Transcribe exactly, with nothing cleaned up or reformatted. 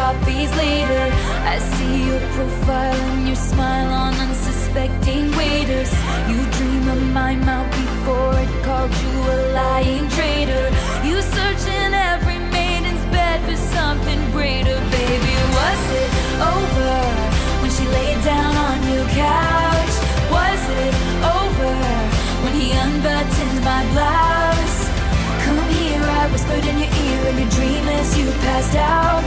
coffees later. I see your profile and your smile on unsuspecting waiters. You dream of my mouth before it called you a lying traitor. You search in every maiden's bed for something greater. Baby, was it over when she laid down on your couch? Was it over when he unbuttoned my blouse? Come here, I whispered in your ear in your dream as you passed out.